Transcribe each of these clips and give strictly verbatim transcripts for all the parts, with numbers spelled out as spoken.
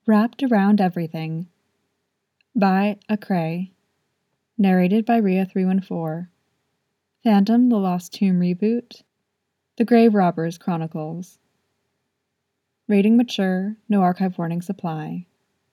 Wrapped Around Everything by Acrae. Narrated by Ria three one four. Phantom: The Lost Tomb Reboot. The Grave Robbers Chronicles. Rating Mature. No archive warnings apply.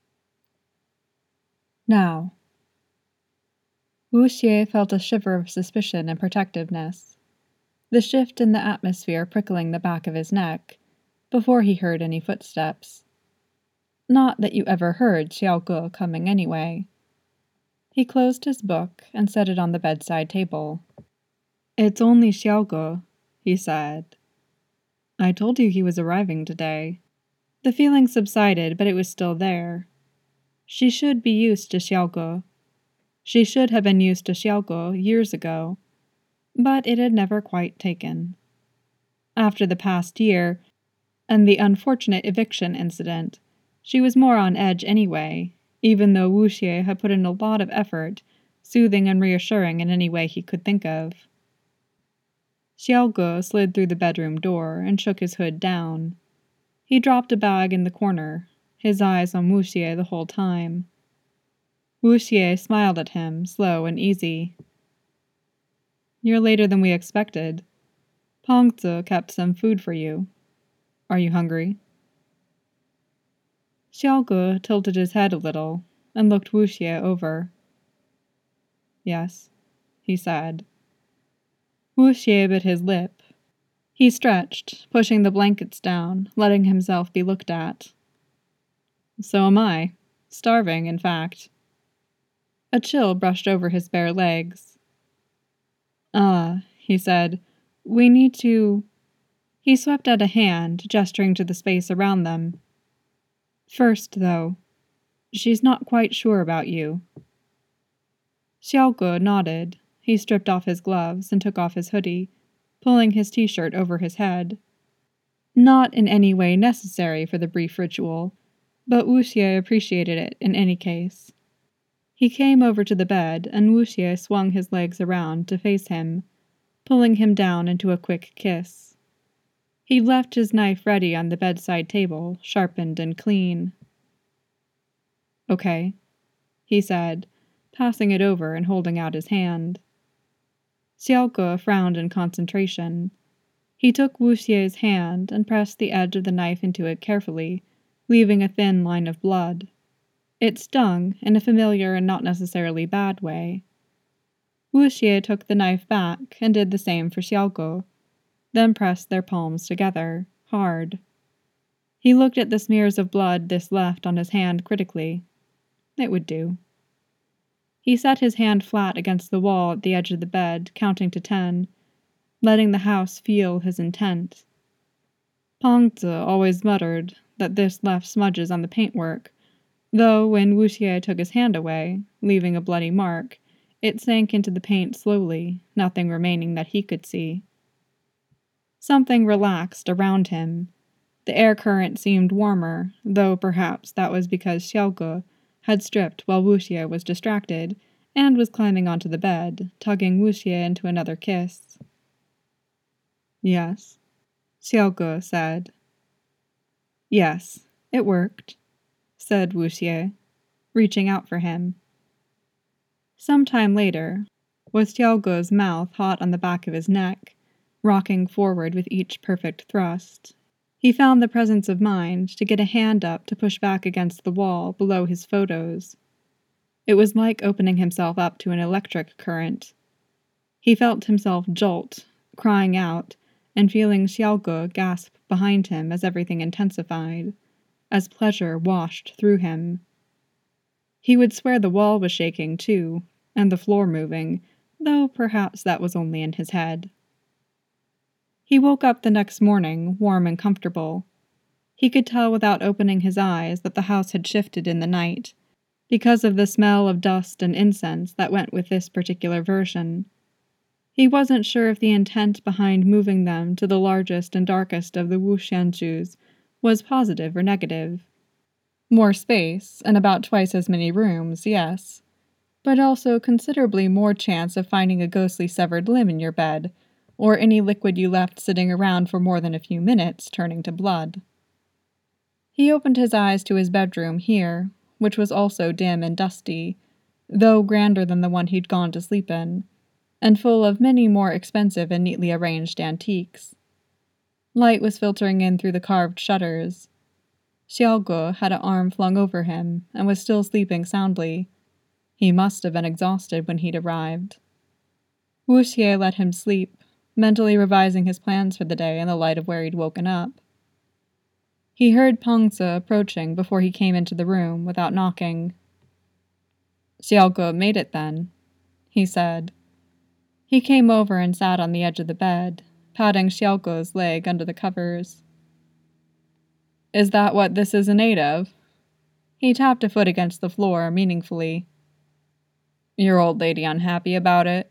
Now. Wu Xie felt a shiver of suspicion and protectiveness, the shift in the atmosphere prickling the back of his neck, before he heard any footsteps. Not that you ever heard Xiaoge coming anyway. He closed his book and set it on the bedside table. "It's only Xiaoge," he said. "I told you he was arriving today." The feeling subsided, but it was still there. She should be used to Xiaoge. She should have been used to Xiaoge years ago, but it had never quite taken. After the past year, and the unfortunate eviction incident, she was more on edge anyway, even though Wu Xie had put in a lot of effort, soothing and reassuring in any way he could think of. Xiaoge slid through the bedroom door and shook his hood down. He dropped a bag in the corner, his eyes on Wu Xie the whole time. Wu Xie smiled at him, slow and easy. "You're later than we expected. Pongzi kept some food for you. Are you hungry?" Xiaoge tilted his head a little and looked Wu Xie over. "Yes," he said. Wu Xie bit his lip. He stretched, pushing the blankets down, letting himself be looked at. "So am I. Starving, in fact." A chill brushed over his bare legs. "Ah," he said, "we need to—" He swept out a hand, gesturing to the space around them. "First, though, she's not quite sure about you." Xiaoge nodded. He stripped off his gloves and took off his hoodie, pulling his t-shirt over his head. Not in any way necessary for the brief ritual, but Wu Xie appreciated it in any case. He came over to the bed, and Wu Xie swung his legs around to face him, pulling him down into a quick kiss. He'd left his knife ready on the bedside table, sharpened and clean. "Okay," he said, passing it over and holding out his hand. Xiaoge frowned in concentration. He took Wu Xie's hand and pressed the edge of the knife into it carefully, leaving a thin line of blood. It stung, in a familiar and not necessarily bad way. Wu Xie took the knife back and did the same for Xiaoge, then pressed their palms together, hard. He looked at the smears of blood this left on his hand critically. It would do. He set his hand flat against the wall at the edge of the bed, counting to ten, letting the house feel his intent. Pongzi always muttered that this left smudges on the paintwork, though when Wu Xie took his hand away, leaving a bloody mark, it sank into the paint slowly, nothing remaining that he could see. Something relaxed around him. The air current seemed warmer, though perhaps that was because Xiaoge had stripped while Wu Xie was distracted, and was climbing onto the bed, tugging Wu Xie into another kiss. "Yes," Xiaoge said. "Yes, it worked," said Wu Xie, reaching out for him. Some time later, with Xiaoge's mouth hot on the back of his neck, rocking forward with each perfect thrust, he found the presence of mind to get a hand up to push back against the wall below his photos. It was like opening himself up to an electric current. He felt himself jolt, crying out, and feeling Xiaoge gasp behind him as everything intensified, as pleasure washed through him. He would swear the wall was shaking, too, and the floor moving, though perhaps that was only in his head. He woke up the next morning, warm and comfortable. He could tell without opening his eyes that the house had shifted in the night, because of the smell of dust and incense that went with this particular version. He wasn't sure if the intent behind moving them to the largest and darkest of the Wuxianzhus was positive or negative. More space, and about twice as many rooms, yes, but also considerably more chance of finding a ghostly severed limb in your bed, or any liquid you left sitting around for more than a few minutes turning to blood. He opened his eyes to his bedroom here, which was also dim and dusty, though grander than the one he'd gone to sleep in, and full of many more expensive and neatly arranged antiques. Light was filtering in through the carved shutters. Xiaoge had an arm flung over him and was still sleeping soundly. He must have been exhausted when he'd arrived. Wuxie let him sleep, mentally revising his plans for the day in the light of where he'd woken up. He heard Pengzi approaching before he came into the room without knocking. "Xiaoge made it then," he said. He came over and sat on the edge of the bed, patting Xiaoge's leg under the covers. "Is that what this is in aid of?" He tapped a foot against the floor meaningfully. "Your old lady unhappy about it?"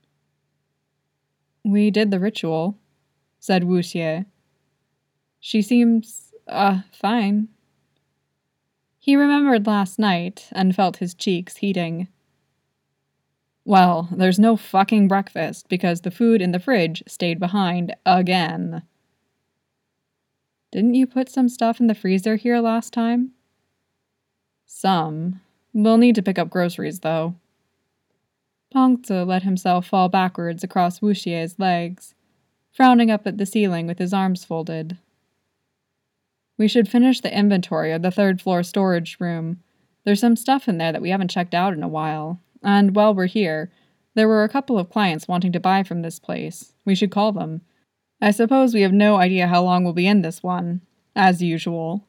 "We did the ritual," said Wuxie. "She seems, uh, fine." He remembered last night and felt his cheeks heating. "Well, there's no fucking breakfast because the food in the fridge stayed behind again." "Didn't you put some stuff in the freezer here last time?" "Some. We'll need to pick up groceries, though." Pengzi let himself fall backwards across Wuxie's legs, frowning up at the ceiling with his arms folded. "We should finish the inventory of the third floor storage room. There's some stuff in there that we haven't checked out in a while. And while we're here, there were a couple of clients wanting to buy from this place. We should call them. I suppose we have no idea how long we'll be in this one, as usual."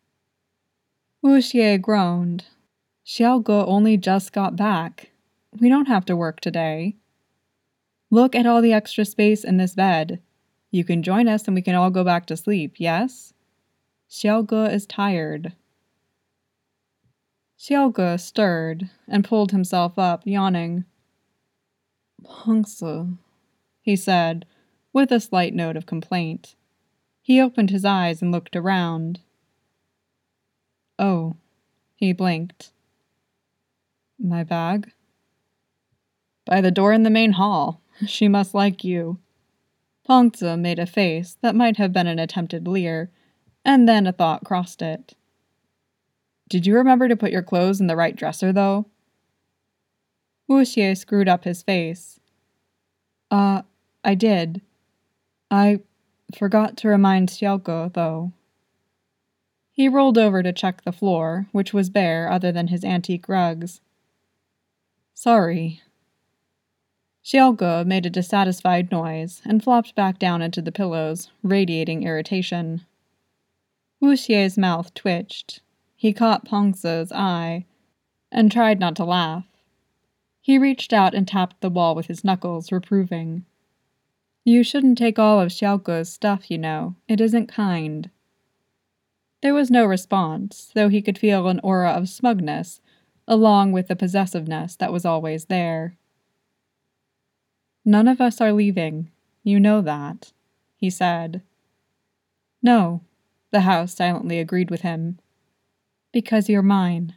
Wuxie groaned. "Xiaoge only just got back. We don't have to work today. Look at all the extra space in this bed. You can join us and we can all go back to sleep, yes? Xiaoge is tired." Xiaoge stirred and pulled himself up, yawning. "Pengzi," he said, with a slight note of complaint. He opened his eyes and looked around. "Oh," he blinked. "My bag?" "By the door in the main hall. She must like you." Pengzi made a face that might have been an attempted leer, and then a thought crossed it. "Did you remember to put your clothes in the right dresser, though?" Wuxie screwed up his face. Uh, I did. I forgot to remind Xiaoge, though." He rolled over to check the floor, which was bare other than his antique rugs. "Sorry." Xiaoge made a dissatisfied noise and flopped back down into the pillows, radiating irritation. Wuxie's mouth twitched. He caught Pengzi's eye and tried not to laugh. He reached out and tapped the wall with his knuckles, reproving. "You shouldn't take all of Xiaoge's stuff, you know. It isn't kind." There was no response, though he could feel an aura of smugness, along with the possessiveness that was always there. "None of us are leaving. You know that," he said. "No," the house silently agreed with him. "Because you're mine."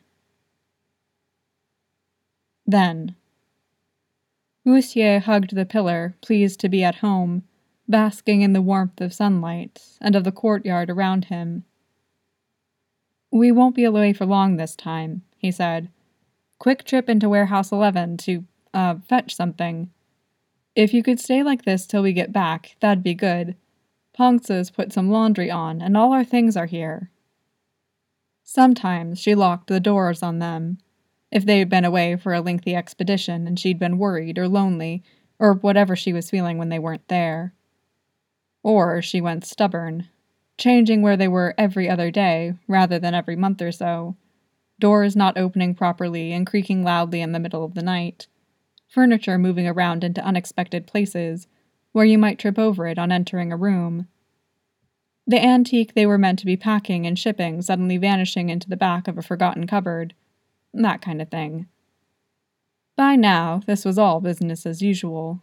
Then. Wuxie hugged the pillar, pleased to be at home, basking in the warmth of sunlight and of the courtyard around him. "We won't be away for long this time," he said. "Quick trip into Warehouse eleven to, uh, fetch something. If you could stay like this till we get back, that'd be good. Pengzi's put some laundry on, and all our things are here." Sometimes she locked the doors on them, if they had been away for a lengthy expedition and she'd been worried or lonely, or whatever she was feeling when they weren't there. Or she went stubborn, changing where they were every other day rather than every month or so, doors not opening properly and creaking loudly in the middle of the night, furniture moving around into unexpected places where you might trip over it on entering a room. The antique they were meant to be packing and shipping suddenly vanishing into the back of a forgotten cupboard. That kind of thing. By now, this was all business as usual.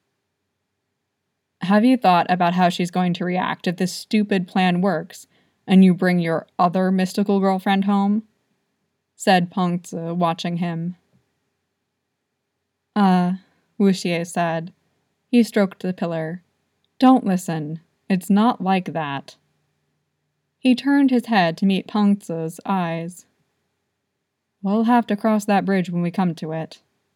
"Have you thought about how she's going to react if this stupid plan works, and you bring your other mystical girlfriend home?" said Pengzi, watching him. Uh, Wuxie said. He stroked the pillar. "Don't listen. It's not like that." He turned his head to meet Pengce's eyes. We'll have to cross that bridge when we come to it.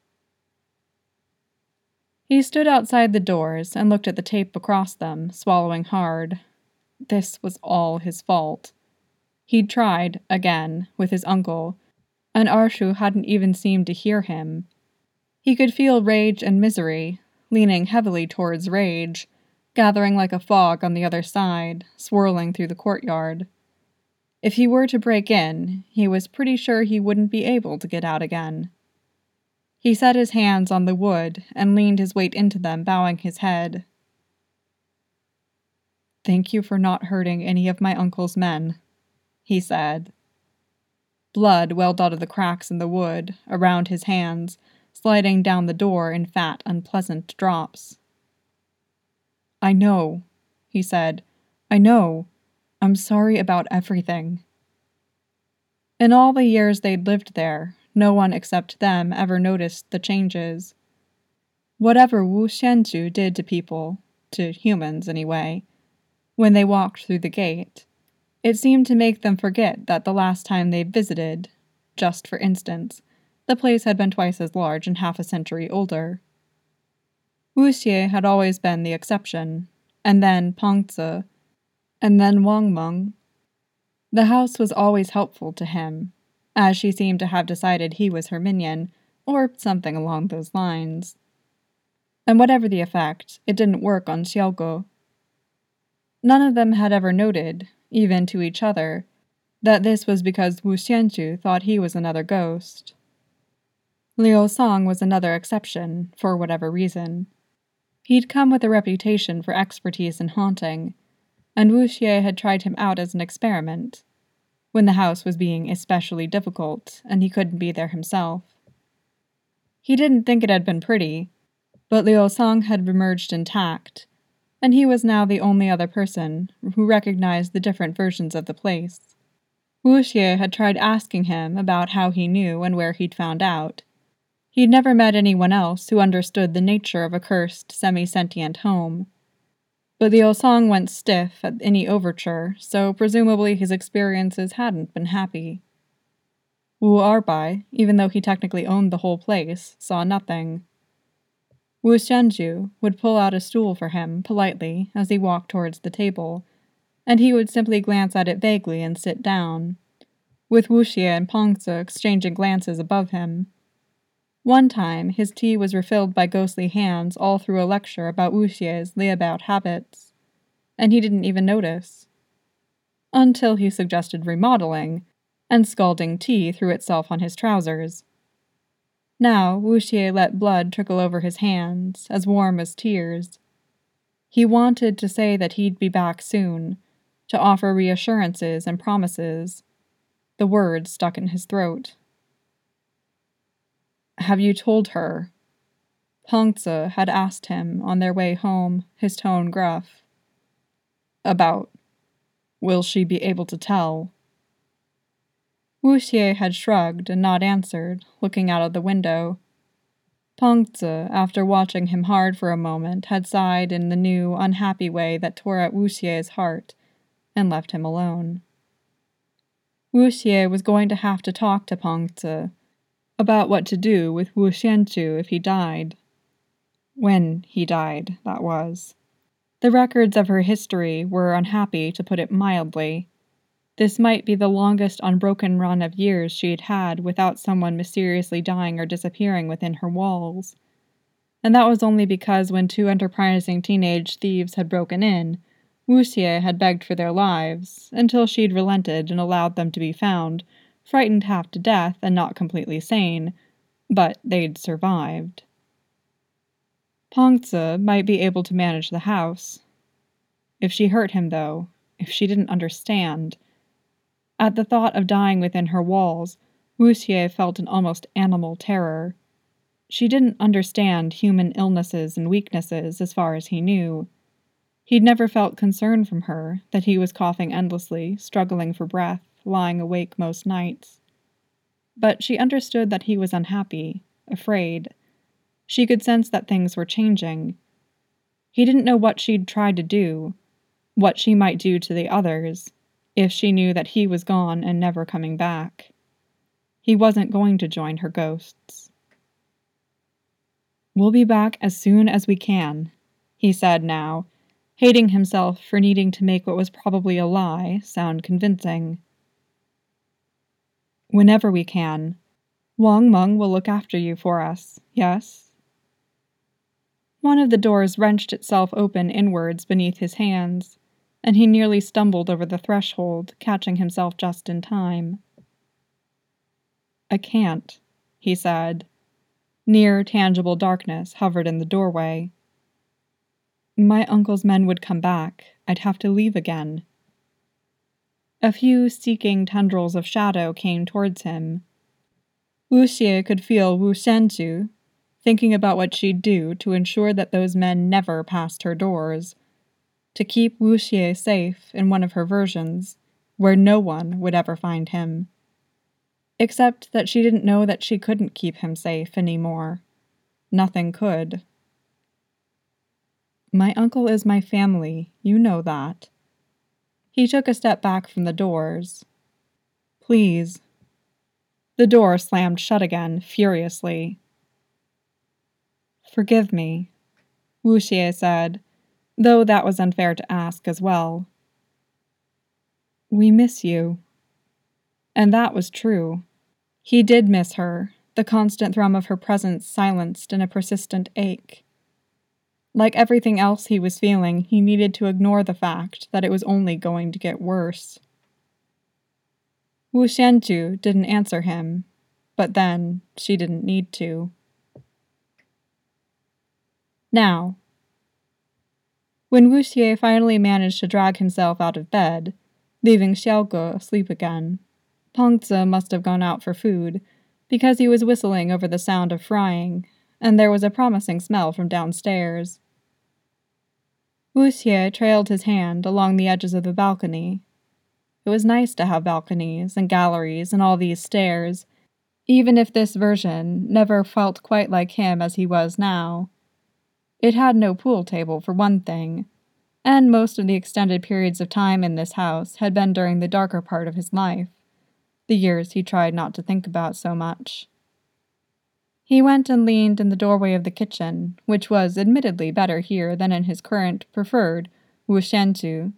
He stood outside the doors and looked at the tape across them, swallowing hard. This was all his fault. He'd tried, again, with his uncle, and Arshu hadn't even seemed to hear him. He could feel rage and misery, leaning heavily towards rage, gathering like a fog on the other side, swirling through the courtyard. If he were to break in, he was pretty sure he wouldn't be able to get out again. He set his hands on the wood and leaned his weight into them, bowing his head. Thank you for not hurting any of my uncle's men, he said. Blood welled out of the cracks in the wood, around his hands, sliding down the door in fat, unpleasant drops. I know, he said. I know. I'm sorry about everything. In all the years they'd lived there, no one except them ever noticed the changes. Whatever Wu Xianju did to people, to humans anyway, when they walked through the gate, it seemed to make them forget that the last time they visited, just for instance, the place had been twice as large and half a century older. Wu Xie had always been the exception, and then Pengce, and then Wang Meng. The house was always helpful to him, as she seemed to have decided he was her minion, or something along those lines. And whatever the effect, it didn't work on Xiaogo. None of them had ever noted, even to each other, that this was because Wu Xianju thought he was another ghost. Liu Song was another exception, for whatever reason. He'd come with a reputation for expertise in haunting, and Wu Xie had tried him out as an experiment, when the house was being especially difficult and he couldn't be there himself. He didn't think it had been pretty, but Liu Song had emerged intact, and he was now the only other person who recognized the different versions of the place. Wu Xie had tried asking him about how he knew and where he'd found out. He'd never met anyone else who understood the nature of a cursed, semi-sentient home. But Liu Song went stiff at any overture, so presumably his experiences hadn't been happy. Wu Erbai, even though he technically owned the whole place, saw nothing. Wu Xianju would pull out a stool for him, politely, as he walked towards the table, and he would simply glance at it vaguely and sit down, with Wu Xie and Pengce exchanging glances above him. One time, his tea was refilled by ghostly hands all through a lecture about Wu Xie's layabout habits, and he didn't even notice. Until he suggested remodeling, and scalding tea threw itself on his trousers. Now, Wu Xie let blood trickle over his hands, as warm as tears. He wanted to say that he'd be back soon, to offer reassurances and promises. The words stuck in his throat. Have you told her? Pengce had asked him on their way home, his tone gruff. About. Will she be able to tell? Wu Xie had shrugged and not answered, looking out of the window. Pengce, after watching him hard for a moment, had sighed in the new, unhappy way that tore at Wu Xie's heart, and left him alone. Wu Xie was going to have to talk to Pengce about what to do with Wu Xianju if he died. When he died, that was. The records of her history were unhappy, to put it mildly. This might be the longest unbroken run of years she'd had without someone mysteriously dying or disappearing within her walls. And that was only because when two enterprising teenage thieves had broken in, Wu Xie had begged for their lives, until she'd relented and allowed them to be found, frightened half to death and not completely sane, but they'd survived. Pengce might be able to manage the house. If she hurt him, though, if she didn't understand. At the thought of dying within her walls, Wu Xie felt an almost animal terror. She didn't understand human illnesses and weaknesses as far as he knew. He'd never felt concern from her, that he was coughing endlessly, struggling for breath, lying awake most nights. But she understood that he was unhappy, afraid. She could sense that things were changing. He didn't know what she'd tried to do, what she might do to the others, if she knew that he was gone and never coming back. He wasn't going to join her ghosts. "We'll be back as soon as we can," he said now, hating himself for needing to make what was probably a lie sound convincing. "Whenever we can. Wang Meng will look after you for us, yes?" One of the doors wrenched itself open inwards beneath his hands, and he nearly stumbled over the threshold, catching himself just in time. "I can't," he said. Near, tangible darkness hovered in the doorway. "My uncle's men would come back. I'd have to leave again." A few seeking tendrils of shadow came towards him. Wu Xie could feel Wu Shanju thinking about what she'd do to ensure that those men never passed her doors, to keep Wu Xie safe in one of her versions, where no one would ever find him. Except that she didn't know that she couldn't keep him safe anymore. Nothing could. "My uncle is my family, you know that." He took a step back from the doors. "Please." The door slammed shut again, furiously. "Forgive me," Wu Xie said, though that was unfair to ask as well. "We miss you." And that was true. He did miss her, the constant thrum of her presence silenced in a persistent ache. Like everything else he was feeling, he needed to ignore the fact that it was only going to get worse. Wu Xianju didn't answer him, but then she didn't need to. Now, when Wu Xie finally managed to drag himself out of bed, leaving Xiaoge asleep again, Pengzi must have gone out for food, because he was whistling over the sound of frying, and there was a promising smell from downstairs. Wu Xie trailed his hand along the edges of the balcony. It was nice to have balconies and galleries and all these stairs, even if this version never felt quite like him as he was now. It had no pool table, for one thing, and most of the extended periods of time in this house had been during the darker part of his life, the years he tried not to think about so much. He went and leaned in the doorway of the kitchen, which was admittedly better here than in his current, preferred, Wushentu.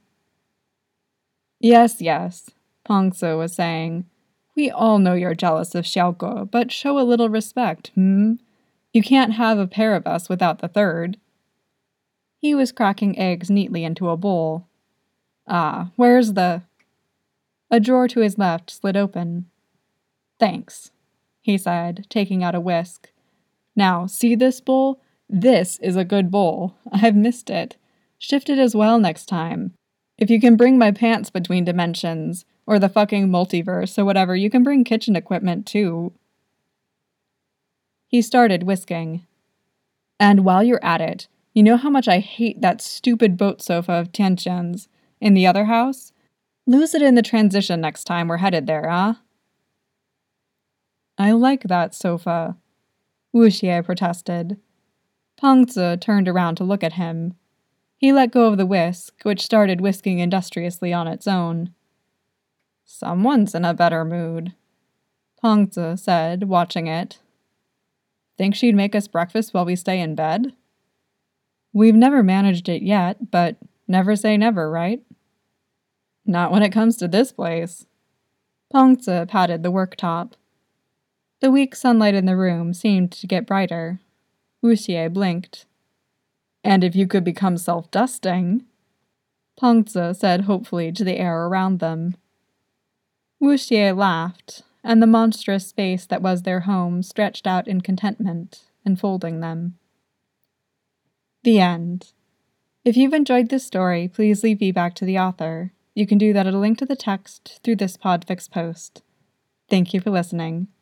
"Yes, yes," Pengzi was saying. "We all know you're jealous of Xiaoge, but show a little respect, hmm? You can't have a pair of us without the third." He was cracking eggs neatly into a bowl. "Ah, where's the—" A drawer to his left slid open. "Thanks," he said, taking out a whisk. "Now, see this bowl? This is a good bowl. I've missed it. Shift it as well next time. If you can bring my pants between dimensions, or the fucking multiverse, or whatever, you can bring kitchen equipment, too." He started whisking. "And while you're at it, you know how much I hate that stupid boat sofa of Tianqian's in the other house? Lose it in the transition next time we're headed there, huh?" "I like that sofa," Wu Xie protested. Pengzi turned around to look at him. He let go of the whisk, which started whisking industriously on its own. "Someone's in a better mood," Pengzi said, watching it. "Think she'd make us breakfast while we stay in bed?" "We've never managed it yet, but never say never, right?" "Not when it comes to this place." Pengzi patted the worktop. The weak sunlight in the room seemed to get brighter. Wu Xie blinked. "And if you could become self-dusting," Pengzi said hopefully to the air around them. Wu Xie laughed, and the monstrous space that was their home stretched out in contentment, enfolding them. The end. If you've enjoyed this story, please leave feedback to the author. You can do that at a link to the text through this Podfix post. Thank you for listening.